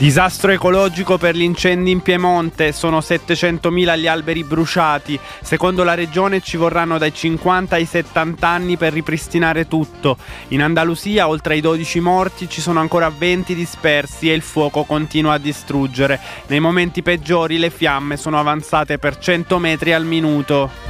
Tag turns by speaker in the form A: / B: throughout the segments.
A: Disastro ecologico per gli incendi in Piemonte, sono 700.000 gli alberi bruciati. Secondo la regione ci vorranno dai 50 ai 70 anni per ripristinare tutto. In Andalusia, oltre ai 12 morti, ci sono ancora 20 dispersi e il fuoco continua a distruggere. Nei momenti peggiori le fiamme sono avanzate per 100 metri al minuto.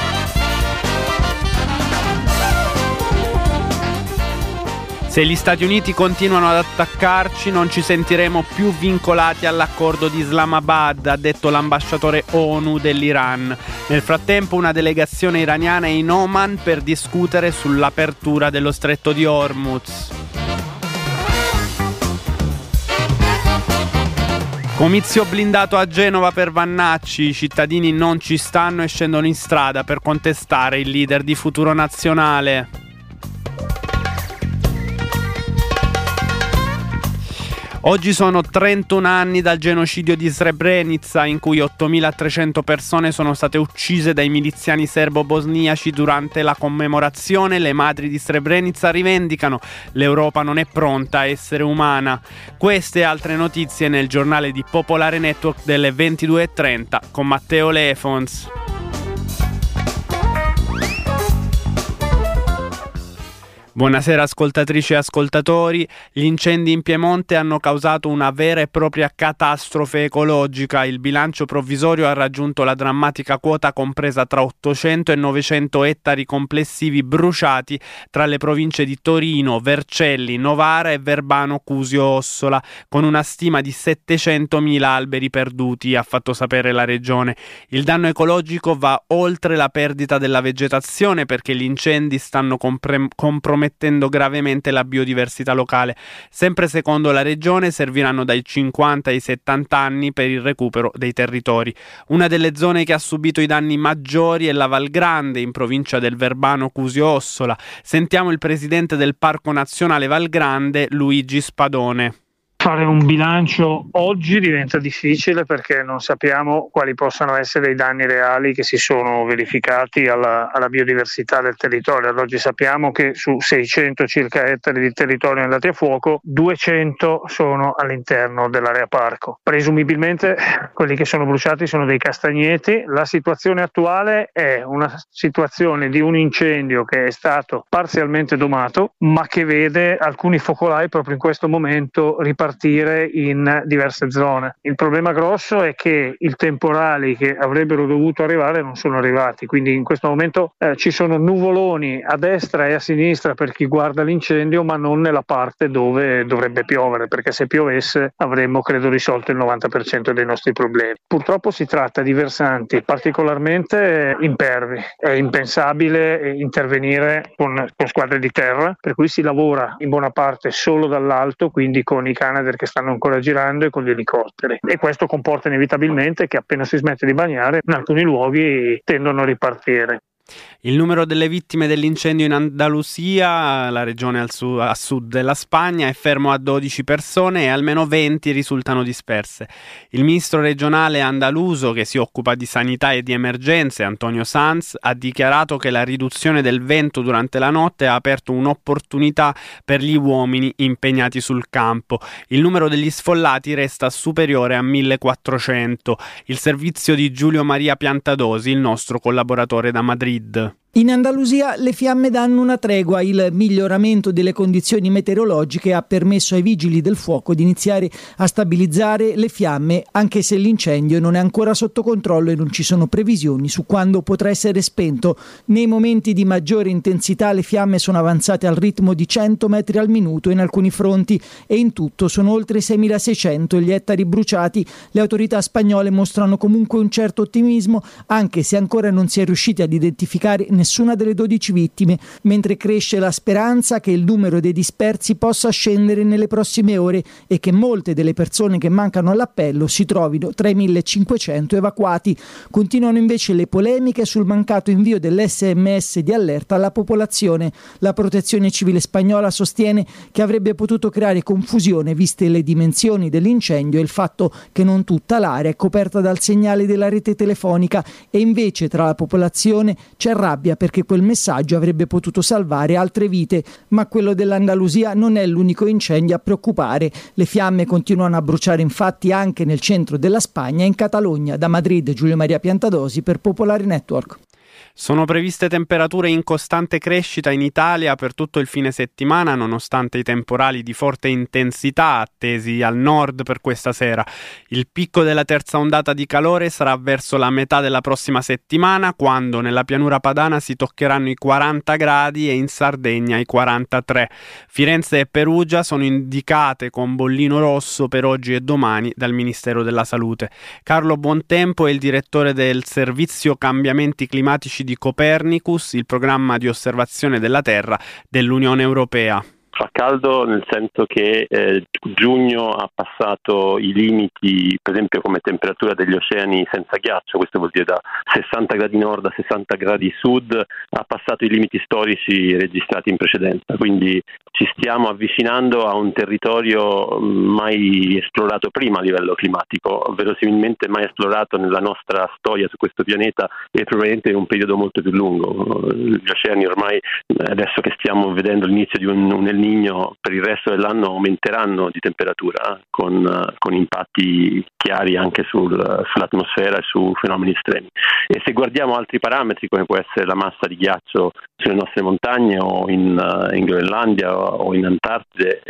A: Se gli Stati Uniti continuano ad attaccarci non ci sentiremo più vincolati all'accordo di Islamabad, ha detto l'ambasciatore ONU dell'Iran. Nel frattempo una delegazione iraniana è in Oman per discutere sull'apertura dello stretto di Hormuz. Comizio blindato a Genova per Vannacci, i cittadini non ci stanno e scendono in strada per contestare il leader di Futuro Nazionale. Oggi sono 31 anni dal genocidio di Srebrenica, in cui 8.300 persone sono state uccise dai miliziani serbo-bosniaci durante la commemorazione. Le madri di Srebrenica rivendicano: l'Europa non è pronta a essere umana. Queste e altre notizie nel giornale di Popolare Network delle 22:30 con Matteo Lefons. Buonasera ascoltatrici e ascoltatori. Gli incendi in Piemonte hanno causato una vera e propria catastrofe ecologica. Il bilancio provvisorio ha raggiunto la drammatica quota compresa tra 800 e 900 ettari complessivi bruciati tra le province di Torino, Vercelli, Novara e Verbano Cusio Ossola, con una stima di 700.000 alberi perduti, ha fatto sapere la regione. Il danno ecologico va oltre la perdita della vegetazione, perché gli incendi stanno compromettendo gravemente la biodiversità locale. Sempre secondo la regione serviranno dai 50 ai 70 anni per il recupero dei territori. Una delle zone che ha subito i danni maggiori è la Val Grande, in provincia del Verbano Cusio Ossola. Sentiamo il presidente del Parco Nazionale Val Grande, Luigi Spadone.
B: Fare un bilancio oggi diventa difficile perché non sappiamo quali possano essere i danni reali che si sono verificati alla biodiversità del territorio. Ad oggi sappiamo che su 600 circa ettari di territorio andati a fuoco, 200 sono all'interno dell'area parco. Presumibilmente quelli che sono bruciati sono dei castagneti. La situazione attuale è una situazione di un incendio che è stato parzialmente domato, ma che vede alcuni focolai proprio in questo momento ripartire in diverse zone. Il problema grosso è che i temporali che avrebbero dovuto arrivare non sono arrivati, quindi in questo momento ci sono nuvoloni a destra e a sinistra per chi guarda l'incendio, ma non nella parte dove dovrebbe piovere, perché se piovesse avremmo credo risolto il 90% dei nostri problemi. Purtroppo si tratta di versanti particolarmente impervi, è impensabile intervenire con squadre di terra, per cui si lavora in buona parte solo dall'alto, quindi con i Canadair che stanno ancora girando e con gli elicotteri, e questo comporta inevitabilmente che appena si smette di bagnare in alcuni luoghi tendono a ripartire.
A: Il numero delle vittime dell'incendio in Andalusia, la regione a sud della Spagna, è fermo a 12 persone e almeno 20 risultano disperse. Il ministro regionale andaluso che si occupa di sanità e di emergenze, Antonio Sanz, ha dichiarato che la riduzione del vento durante la notte ha aperto un'opportunità per gli uomini impegnati sul campo. Il numero degli sfollati resta superiore a 1.400. Il servizio di Giulio Maria Piantadosi, il nostro collaboratore da Madrid.
C: In Andalusia le fiamme danno una tregua. Il miglioramento delle condizioni meteorologiche ha permesso ai vigili del fuoco di iniziare a stabilizzare le fiamme, anche se l'incendio non è ancora sotto controllo e non ci sono previsioni su quando potrà essere spento. Nei momenti di maggiore intensità le fiamme sono avanzate al ritmo di 100 metri al minuto in alcuni fronti e in tutto sono oltre 6.600 gli ettari bruciati. Le autorità spagnole mostrano comunque un certo ottimismo, anche se ancora non si è riusciti ad identificare nessuna delle 12 vittime, mentre cresce la speranza che il numero dei dispersi possa scendere nelle prossime ore e che molte delle persone che mancano all'appello si trovino tra i 1.500 evacuati. Continuano invece le polemiche sul mancato invio dell'SMS di allerta alla popolazione. La Protezione Civile spagnola sostiene che avrebbe potuto creare confusione viste le dimensioni dell'incendio e il fatto che non tutta l'area è coperta dal segnale della rete telefonica, e invece tra la popolazione c'è rabbia rabbia perché quel messaggio avrebbe potuto salvare altre vite, ma quello dell'Andalusia non è l'unico incendio a preoccupare. Le fiamme continuano a bruciare infatti anche nel centro della Spagna e in Catalogna. Da Madrid, Giulio Maria Piantadosi per Popolare Network.
A: Sono previste temperature in costante crescita in Italia per tutto il fine settimana, nonostante i temporali di forte intensità attesi al nord per questa sera. Il picco della terza ondata di calore sarà verso la metà della prossima settimana, quando nella pianura padana si toccheranno i 40 gradi e in Sardegna i 43. Firenze e Perugia sono indicate con bollino rosso per oggi e domani dal Ministero della Salute. Carlo Buontempo è il direttore del Servizio Cambiamenti Climatici di Copernicus, il programma di osservazione della Terra dell'Unione Europea.
D: Fa caldo nel senso che giugno ha passato i limiti, per esempio come temperatura degli oceani senza ghiaccio, questo vuol dire da 60 gradi nord a 60 gradi sud, ha passato i limiti storici registrati in precedenza, quindi ci stiamo avvicinando a un territorio mai esplorato prima a livello climatico, verosimilmente mai esplorato nella nostra storia su questo pianeta e probabilmente in un periodo molto più lungo. Gli oceani ormai, adesso che stiamo vedendo l'inizio di un El Niño, per il resto dell'anno aumenteranno di temperatura con impatti chiari anche sull'atmosfera e su fenomeni estremi. E se guardiamo altri parametri come può essere la massa di ghiaccio sulle nostre montagne o in Groenlandia o in Antartide,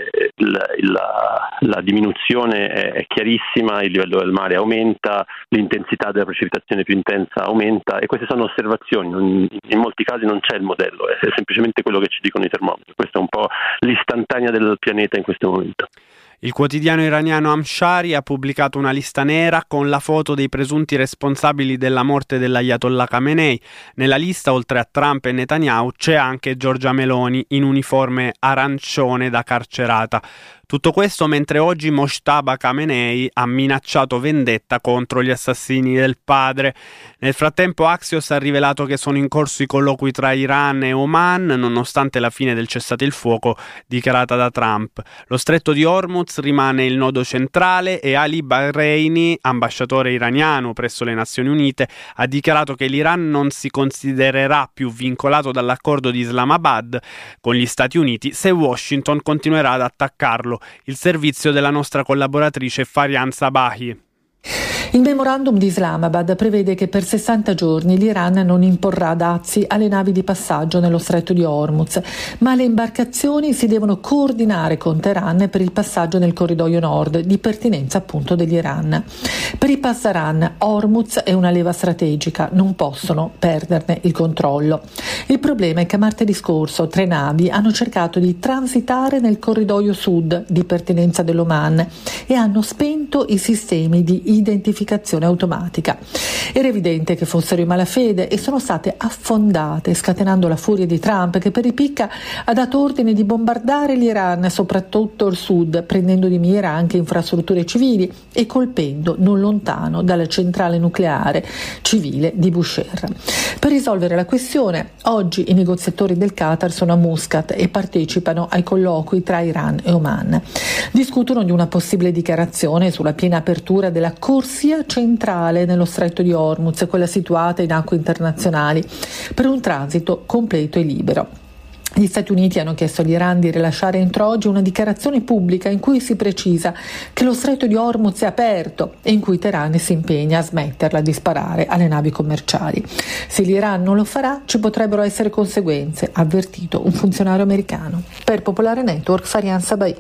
D: la diminuzione è chiarissima, il livello del mare aumenta, l'intensità della precipitazione più intensa aumenta, e queste sono osservazioni, in molti casi non c'è il modello, è semplicemente quello che ci dicono i termometri. Questa è un po' l'istantanea del pianeta in questo momento.
A: Il quotidiano iraniano Amshari ha pubblicato una lista nera con la foto dei presunti responsabili della morte dell'Ayatollah Khamenei. Nella lista, oltre a Trump e Netanyahu, c'è anche Giorgia Meloni in uniforme arancione da carcerata. Tutto questo mentre oggi Mojtaba Khamenei ha minacciato vendetta contro gli assassini del padre. Nel frattempo Axios ha rivelato che sono in corso i colloqui tra Iran e Oman, nonostante la fine del cessate il fuoco dichiarata da Trump. Lo stretto di Hormuz rimane il nodo centrale e Ali Bahreini, ambasciatore iraniano presso le Nazioni Unite, ha dichiarato che l'Iran non si considererà più vincolato dall'accordo di Islamabad con gli Stati Uniti se Washington continuerà ad attaccarlo. Il servizio della nostra collaboratrice Farian Sabahi.
E: Il memorandum di Islamabad prevede che per 60 giorni l'Iran non imporrà dazi alle navi di passaggio nello stretto di Hormuz, ma le imbarcazioni si devono coordinare con Teheran per il passaggio nel corridoio nord, di pertinenza appunto dell'Iran. Per i passaran, Hormuz è una leva strategica, non possono perderne il controllo. Il problema è che martedì scorso 3 navi hanno cercato di transitare nel corridoio sud, di pertinenza dell'Oman, e hanno spento i sistemi di identificazione automatica. Era evidente che fossero in malafede e sono state affondate, scatenando la furia di Trump, che per ripicca ha dato ordine di bombardare l'Iran, soprattutto il sud, prendendo di mira anche infrastrutture civili e colpendo non lontano dalla centrale nucleare civile di Bushehr. Per risolvere la questione, oggi i negoziatori del Qatar sono a Muscat e partecipano ai colloqui tra Iran e Oman. Discutono di una possibile dichiarazione sulla piena apertura della corsia centrale nello stretto di Hormuz, quella situata in acque internazionali, per un transito completo e libero. Gli Stati Uniti hanno chiesto all'Iran di rilasciare entro oggi una dichiarazione pubblica in cui si precisa che lo stretto di Hormuz è aperto e in cui Teheran si impegna a smetterla di sparare alle navi commerciali. Se l'Iran non lo farà, ci potrebbero essere conseguenze, ha avvertito un funzionario americano. Per Popolare Network, Farian Sabai.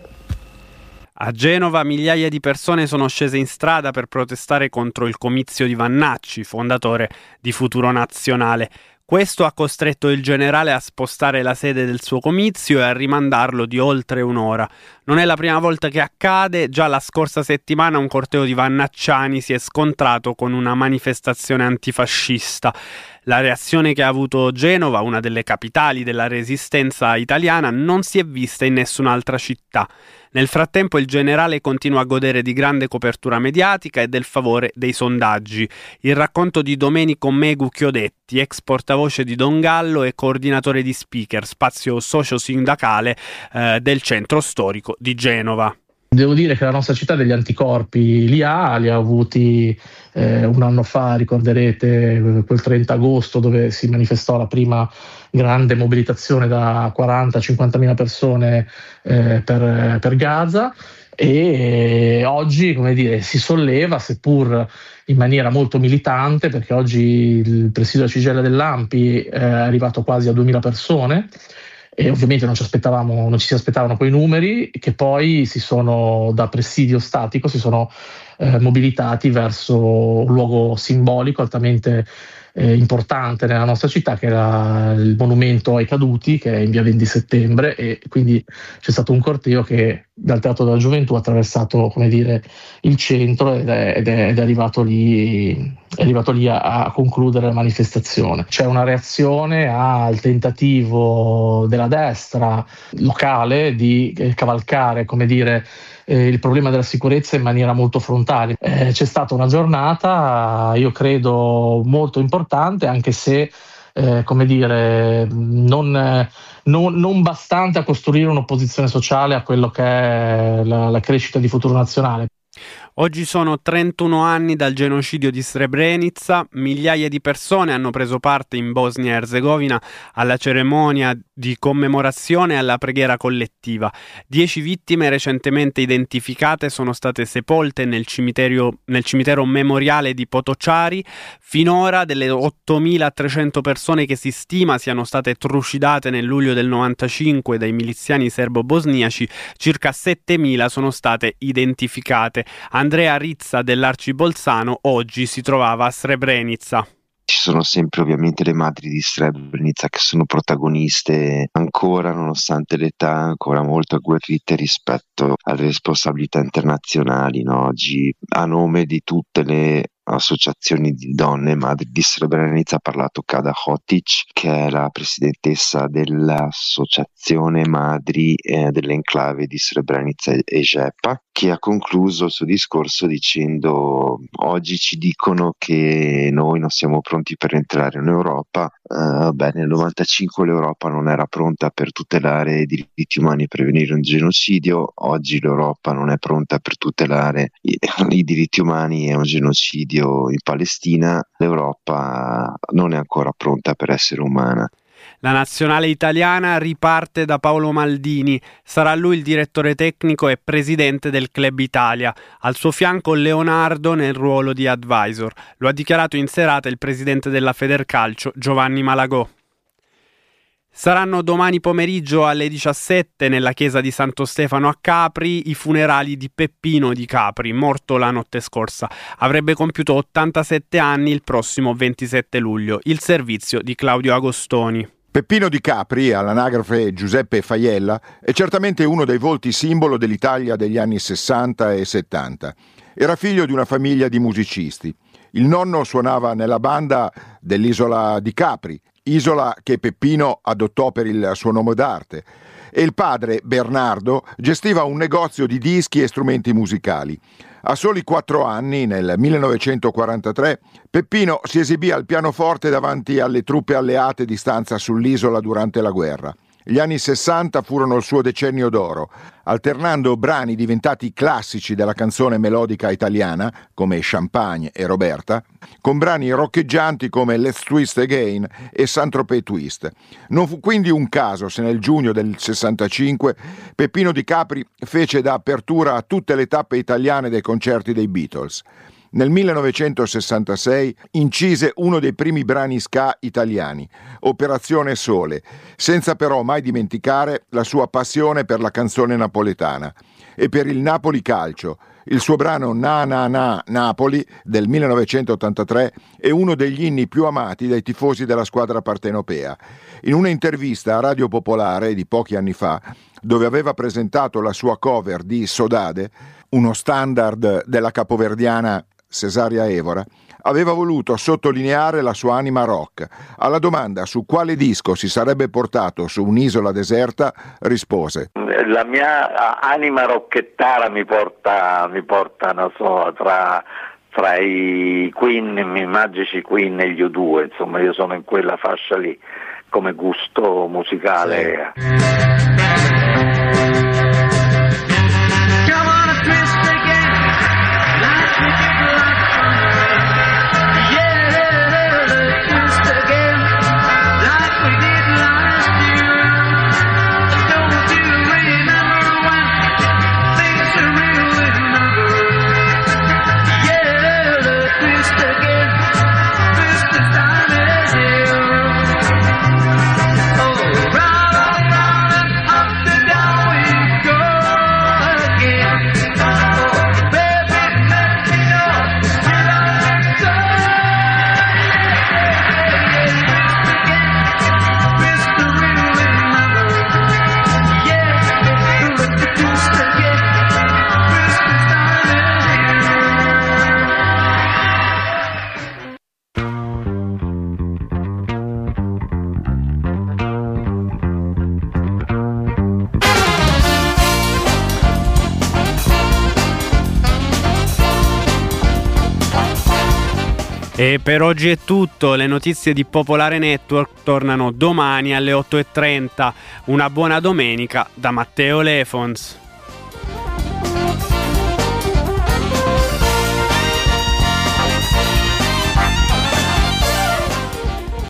A: A Genova migliaia di persone sono scese in strada per protestare contro il comizio di Vannacci, fondatore di Futuro Nazionale. Questo ha costretto il generale a spostare la sede del suo comizio e a rimandarlo di oltre un'ora. Non è la prima volta che accade, già la scorsa settimana un corteo di vannacciani si è scontrato con una manifestazione antifascista. La reazione che ha avuto Genova, una delle capitali della resistenza italiana, non si è vista in nessun'altra città. Nel frattempo il generale continua a godere di grande copertura mediatica e del favore dei sondaggi. Il racconto di Domenico Megu Chiodetti, ex portavoce di Don Gallo e coordinatore di Speaker, spazio socio-sindacale del centro storico di Genova.
F: Devo dire che la nostra città degli anticorpi li ha avuti un anno fa, ricorderete quel 30 agosto dove si manifestò la prima grande mobilitazione da 40-50 mila persone per Gaza, e oggi, come dire, si solleva, seppur in maniera molto militante, perché oggi il presidio della CGIL dell'ANPI è arrivato quasi a 2000 persone. E ovviamente non ci si aspettavano quei numeri, che poi da presidio statico si sono mobilitati verso un luogo simbolico altamente importante nella nostra città, che era il monumento ai caduti, che è in via 20 settembre, e quindi c'è stato un corteo che dal Teatro della Gioventù ha attraversato, come dire, il centro ed è arrivato lì a concludere la manifestazione. C'è una reazione al tentativo della destra locale di cavalcare, come dire, il problema della sicurezza in maniera molto frontale. C'è stata una giornata, io credo, molto importante, anche se come dire, non bastante a costruire un'opposizione sociale a quello che è la crescita di Futuro Nazionale.
A: Oggi sono 31 anni dal genocidio di Srebrenica, migliaia di persone hanno preso parte in Bosnia e Erzegovina alla cerimonia di commemorazione e alla preghiera collettiva. 10 vittime recentemente identificate sono state sepolte nel cimitero memoriale di Potocari. Finora, delle 8.300 persone che si stima siano state trucidate nel luglio del 95 dai miliziani serbo-bosniaci, circa 7.000 sono state identificate. Andrea Rizza dell'Arcibolzano oggi si trovava a Srebrenica.
G: Ci sono sempre ovviamente le madri di Srebrenica che sono protagoniste ancora, nonostante l'età, ancora molto agguerrite rispetto alle responsabilità internazionali, no? Oggi, a nome di tutte le associazioni di donne madri di Srebrenica, ha parlato Kada Hotic, che è la presidentessa dell'associazione madri dell'enclave di Srebrenica e Žepa, che ha concluso il suo discorso dicendo: oggi ci dicono che noi non siamo pronti per entrare in Europa. Nel 95 l'Europa non era pronta per tutelare i diritti umani e prevenire un genocidio, oggi l'Europa non è pronta per tutelare i diritti umani e un genocidio in Palestina. L'Europa non è ancora pronta per essere umana.
A: La nazionale italiana riparte da Paolo Maldini, sarà lui il direttore tecnico e presidente del Club Italia, al suo fianco Leonardo nel ruolo di advisor. Lo ha dichiarato in serata il presidente della Federcalcio Giovanni Malagò. Saranno domani pomeriggio alle 17 nella chiesa di Santo Stefano a Capri i funerali di Peppino Di Capri, morto la notte scorsa. Avrebbe compiuto 87 anni il prossimo 27 luglio. Il servizio di Claudio Agostoni.
H: Peppino Di Capri, all'anagrafe Giuseppe Faiella, è certamente uno dei volti simbolo dell'Italia degli anni 60 e 70. Era figlio di una famiglia di musicisti. Il nonno suonava nella banda dell'isola di Capri, isola che Peppino adottò per il suo nome d'arte, e il padre, Bernardo, gestiva un negozio di dischi e strumenti musicali. A soli 4 anni, nel 1943, Peppino si esibì al pianoforte davanti alle truppe alleate di stanza sull'isola durante la guerra. Gli anni 60 furono il suo decennio d'oro, alternando brani diventati classici della canzone melodica italiana, come Champagne e Roberta, con brani roccheggianti come Let's Twist Again e Saint-Tropez Twist. Non fu quindi un caso se nel giugno del 65 Peppino Di Capri fece da apertura a tutte le tappe italiane dei concerti dei Beatles. Nel 1966 incise uno dei primi brani ska italiani, Operazione Sole, senza però mai dimenticare la sua passione per la canzone napoletana e per il Napoli Calcio. Il suo brano Na Na Na Napoli del 1983 è uno degli inni più amati dai tifosi della squadra partenopea. In una intervista a Radio Popolare di pochi anni fa, dove aveva presentato la sua cover di Sodade, uno standard della capoverdiana Cesaria Evora, aveva voluto sottolineare la sua anima rock. Alla domanda su quale disco si sarebbe portato su un'isola deserta, rispose:
I: la mia anima rocchettara mi porta non so, tra i Queen, i magici Queen e gli U2, insomma io sono in quella fascia lì come gusto musicale. Sì.
A: E per oggi è tutto, le notizie di Popolare Network tornano domani alle 8:30. Una buona domenica da Matteo Lefons.